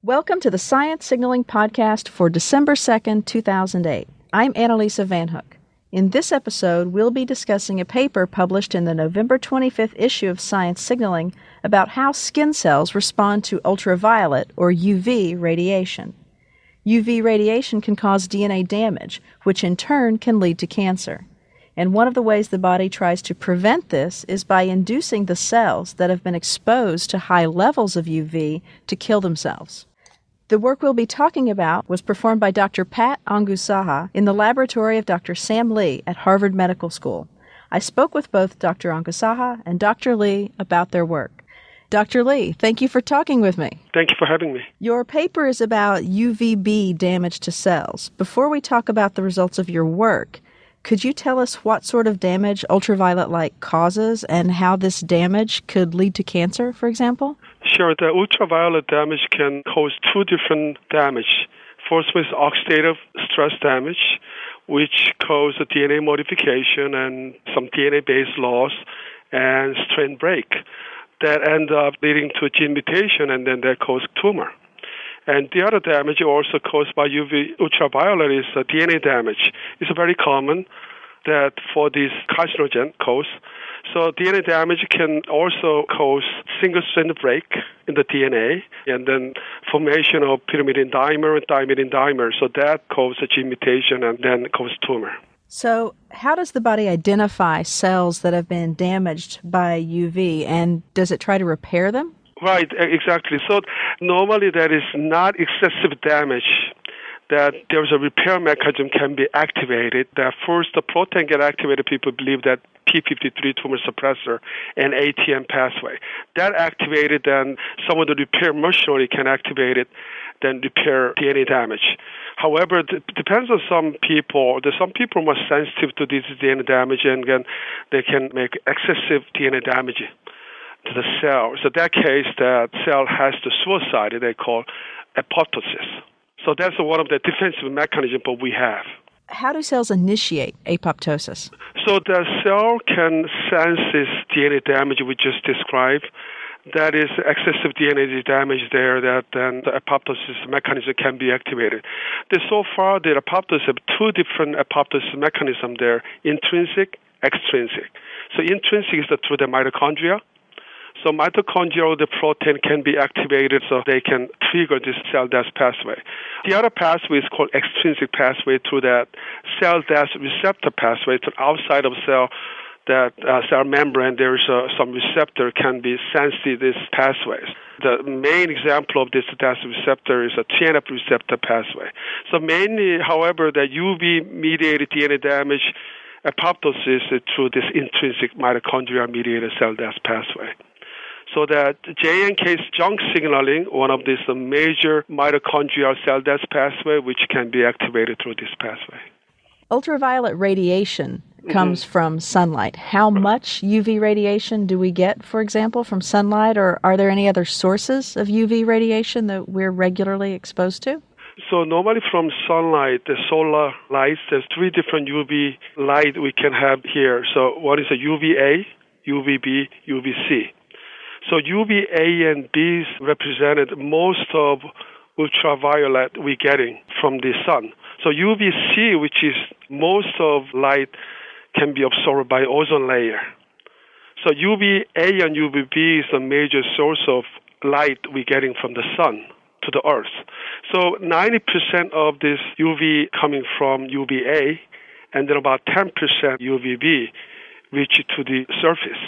Welcome to the Science Signaling Podcast for December 2nd, 2008. I'm Annalisa Van Hook. In this episode, we'll be discussing a paper published in the November 25th issue of Science Signaling about how skin cells respond to ultraviolet, or UV, radiation. UV radiation can cause DNA damage, which in turn can lead to cancer. And one of the ways the body tries to prevent this is by inducing the cells that have been exposed to high levels of UV to kill themselves. The work we'll be talking about was performed by Dr. Pat Angusaha in the laboratory of Dr. Sam Lee at Harvard Medical School. I spoke with both Dr. Angusaha and Dr. Lee about their work. Dr. Lee, thank you for talking with me. Thank you for having me. Your paper is about UVB damage to cells. Before we talk about the results of your work, could you tell us what sort of damage ultraviolet light causes and how this damage could lead to cancer, for example? Sure. The ultraviolet damage can cause two different damage. First one is oxidative stress damage, which causes DNA modification and some DNA-based loss and strain break that end up leading to a gene mutation, and then that causes tumor. And the other damage also caused by UV ultraviolet is DNA damage. It's very common that for this carcinogen cause. So DNA damage can also cause single-strand break in the DNA, and then formation of pyrimidine dimer and thymidine dimer. So that causes a gene mutation and then causes tumor. So how does the body identify cells that have been damaged by UV, and does it try to repair them? Right, exactly. So normally that is not excessive damage, that there's a repair mechanism can be activated. That first the protein get activated, people believe that P53 tumor suppressor and ATM pathway. That activated, then some of the repair machinery can activate it, then repair DNA damage. However, it depends on some people. There's some people more sensitive to this DNA damage, and then they can make excessive DNA damage to the cell. So that case, that cell has to suicide, they call apoptosis. So that's one of the defensive mechanisms that we have. How do cells initiate apoptosis? So the cell can sense this DNA damage we just described. That is excessive DNA damage there, that then the apoptosis mechanism can be activated. So far, the apoptosis have two different apoptosis mechanisms there, intrinsic, extrinsic. So intrinsic is through the mitochondria. So mitochondrial, the protein can be activated so they can trigger this cell death pathway. The other pathway is called extrinsic pathway through that cell death receptor pathway to outside of cell, that cell membrane, there is some receptor can be sensitive this pathways. The main example of this death receptor is a TNF receptor pathway. So mainly, however, the UV-mediated DNA damage apoptosis is through this intrinsic mitochondria-mediated cell death pathway. So that JNK junk signaling, one of these major mitochondrial cell death pathway, which can be activated through this pathway. Ultraviolet radiation comes from sunlight. How much UV radiation do we get, for example, from sunlight, or are there any other sources of UV radiation that we're regularly exposed to? So normally from sunlight, the solar lights, there's three different UV light we can have here. So one is a UVA, UVB, UVC. So UVA and B represented most of ultraviolet we're getting from the sun. So UVC, which is most of light, can be absorbed by ozone layer. So UVA and UVB is a major source of light we're getting from the sun to the earth. So 90% of this UV coming from UVA, and then about 10% UVB reach to the surface.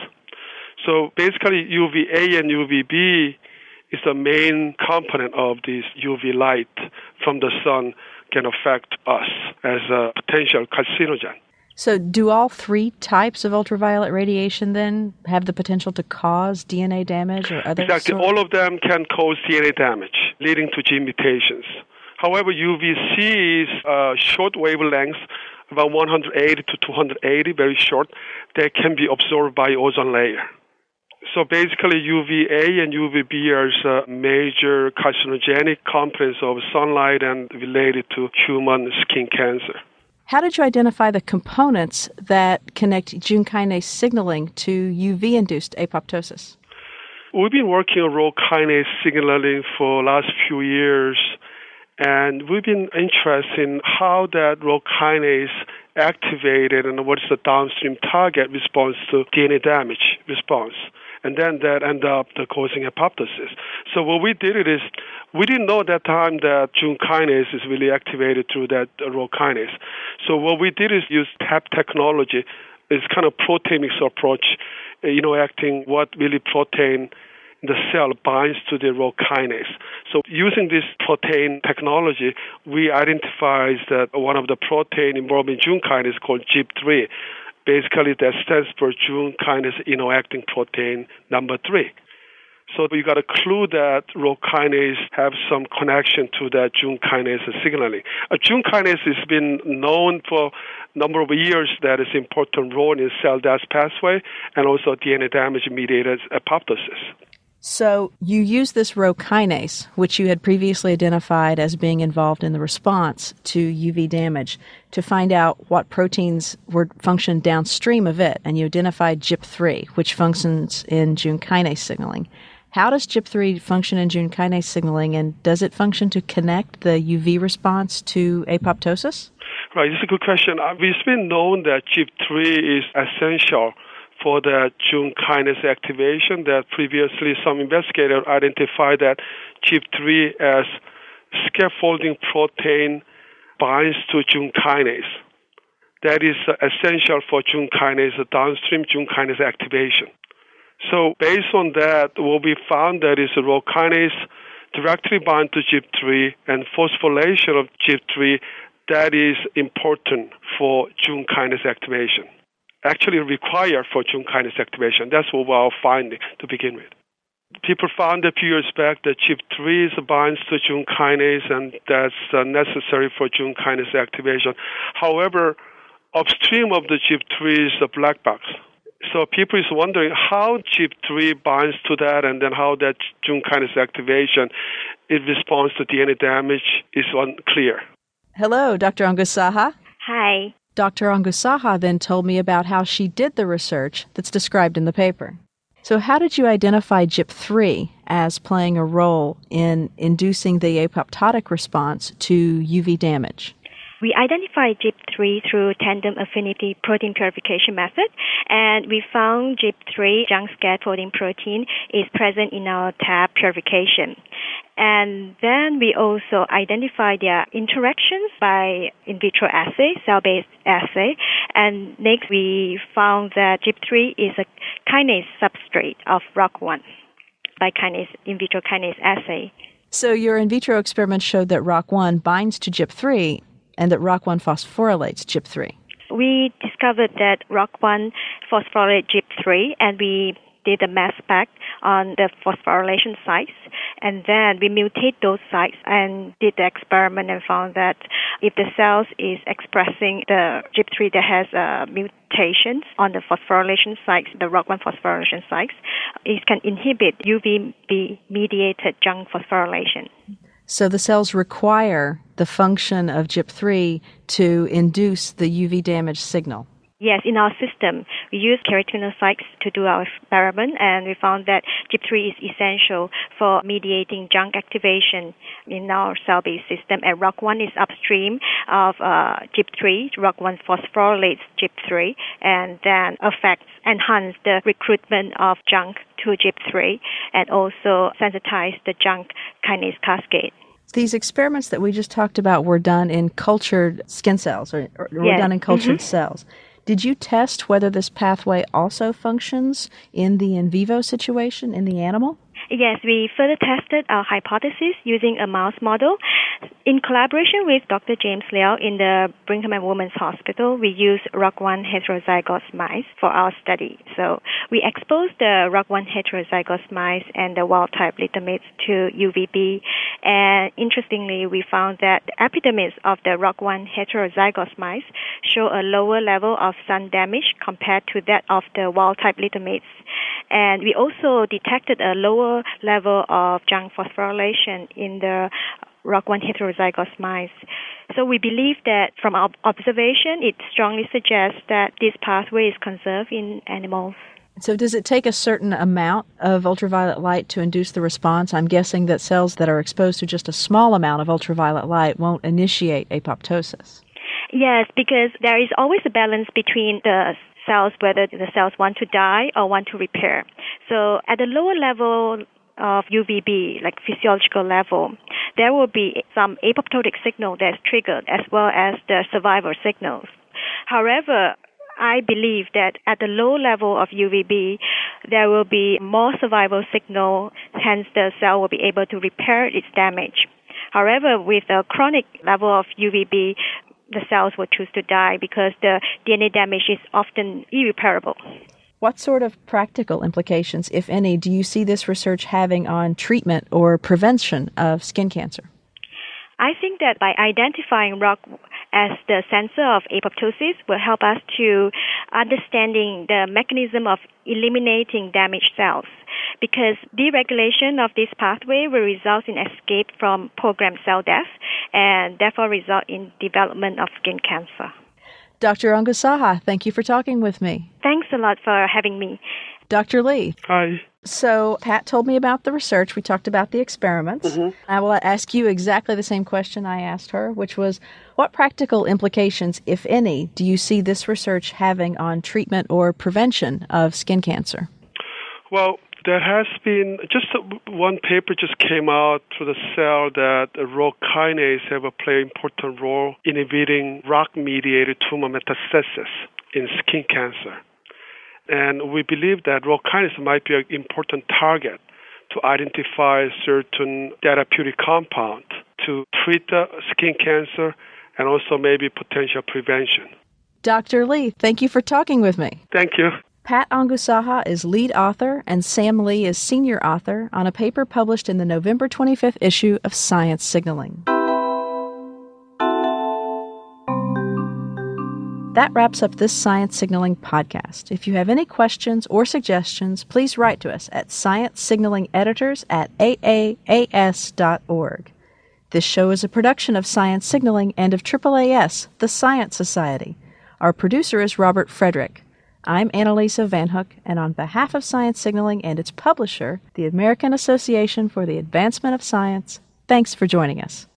So basically, UVA and UVB is the main component of this UV light from the sun can affect us as a potential carcinogen. So do all three types of ultraviolet radiation then have the potential to cause DNA damage or other? Exactly. All of them can cause DNA damage, leading to gene mutations. However, UVC is short wavelength, about 180 to 280, very short, that can be absorbed by ozone layer. So basically, UVA and UVB are major carcinogenic components of sunlight and related to human skin cancer. How did you identify the components that connect Jun kinase signaling to UV-induced apoptosis? We've been working on Rho kinase signaling for the last few years, and we've been interested in how that Rho kinase activated and what is the downstream target response to DNA damage response. And then that ended up causing apoptosis. So what we did is, we didn't know at that time that Jun kinase is really activated through that Rho kinase. So what we did is use TAP technology. It's kind of proteomics approach, acting what really protein in the cell binds to the Rho kinase. So using this protein technology, we identified that one of the protein involved in Jun kinase called JIP3. Basically, that stands for Jun kinase acting protein number 3. So you got a clue that Rho kinase have some connection to that Jun kinase signaling. Jun kinase has been known for a number of years that is important role in cell death pathway and also DNA damage mediated apoptosis. So you use this Rho kinase, which you had previously identified as being involved in the response to UV damage, to find out what proteins were functioned downstream of it, and you identified JIP3, which functions in Jun kinase signaling. How does JIP3 function in Jun kinase signaling, and does it function to connect the UV response to apoptosis? Right, it's a good question. It's been known that JIP3 is essential for the Jun kinase activation. That previously some investigators identified that JIP3 as scaffolding protein binds to Jun kinase. That is essential for Jun kinase, downstream Jun kinase activation. So based on that, what we found that is Rho kinase directly bind to JIP3 and phosphorylation of JIP3 that is important for Jun kinase activation. Actually required for Jun kinase activation. That's what our finding to begin with. People found a few years back that JIP3 binds to Jun kinase, and that's necessary for Jun kinase activation. However, upstream of the JIP3 is a black box. So people is wondering how JIP3 binds to that, and then how that Jun kinase activation in response to DNA damage is unclear. Hello, Dr. Angusaha. Hi. Dr. Angusaha then told me about how she did the research that's described in the paper. So how did you identify JIP3 as playing a role in inducing the apoptotic response to UV damage? We identified JIP3 through tandem affinity protein purification method, and we found JIP3, junk scaffolding protein, is present in our TAP purification. And then we also identified their interactions by in vitro assay, cell-based assay. And next we found that JIP3 is a kinase substrate of ROCK1 by kinase in vitro kinase assay. So your in vitro experiment showed that ROCK1 binds to JIP3 and that ROCK1 phosphorylates JIP3. We discovered that ROCK1 phosphorylates JIP3, and we did a mass spec on the phosphorylation sites, and then we mutate those sites and did the experiment and found that if the cells is expressing the JIP3 that has mutations on the phosphorylation sites, the ROCK1 phosphorylation sites, it can inhibit UVB-mediated junk phosphorylation. So the cells require the function of JIP3 to induce the UV damage signal. Yes, in our system, we use keratinocytes to do our experiment, and we found that JIP3 is essential for mediating junk activation in our cell-based system, and ROCK1 is upstream of JIP3. ROCK1 phosphorylates JIP3 and then enhance the recruitment of junk to JIP3 and also sensitize the junk kinase cascade. These experiments that we just talked about were done in cultured skin cells, or were done in cultured cells. Did you test whether this pathway also functions in the in vivo situation in the animal? Yes, we further tested our hypothesis using a mouse model. In collaboration with Dr. James Liao in the Brigham and Women's Hospital, we used ROCK1 heterozygous mice for our study. So we exposed the ROCK1 heterozygous mice and the wild-type littermates to UVB. And interestingly, we found that the epidermis of the ROCK1 heterozygous mice show a lower level of sun damage compared to that of the wild-type littermates. And we also detected a lower level of junk phosphorylation in the ROCK1 heterozygous mice. So we believe that from our observation, it strongly suggests that this pathway is conserved in animals. So does it take a certain amount of ultraviolet light to induce the response? I'm guessing that cells that are exposed to just a small amount of ultraviolet light won't initiate apoptosis. Yes, because there is always a balance between the cells, whether the cells want to die or want to repair. So at the lower level of UVB, like physiological level, there will be some apoptotic signal that's triggered as well as the survival signals. However, I believe that at the low level of UVB, there will be more survival signal, hence the cell will be able to repair its damage. However, with a chronic level of UVB, the cells will choose to die because the DNA damage is often irreparable. What sort of practical implications, if any, do you see this research having on treatment or prevention of skin cancer? I think that by identifying ROCK as the sensor of apoptosis will help us to understanding the mechanism of eliminating damaged cells, because deregulation of this pathway will result in escape from programmed cell death and therefore result in development of skin cancer. Dr. Angu Saha, thank you for talking with me. Thanks a lot for having me. Dr. Lee. Hi. So Pat told me about the research. We talked about the experiments. I will ask you exactly the same question I asked her, which was, what practical implications, if any, do you see this research having on treatment or prevention of skin cancer? Well, there has been just one paper just came out for the cell that ROCK kinase have a play important role in inhibiting ROCK-mediated tumor metastasis in skin cancer. And we believe that ROCK kinase might be an important target to identify certain therapeutic compound to treat the skin cancer and also maybe potential prevention. Dr. Lee, thank you for talking with me. Thank you. Pat Angu Saha is lead author and Sam Lee is senior author on a paper published in the November 25th issue of Science Signaling. That wraps up this Science Signaling podcast. If you have any questions or suggestions, please write to us at sciencesignalingeditors@aaas.org. This show is a production of Science Signaling and of AAAS, the Science Society. Our producer is Robert Frederick. I'm Annalisa Van Hook, and on behalf of Science Signaling and its publisher, the American Association for the Advancement of Science, thanks for joining us.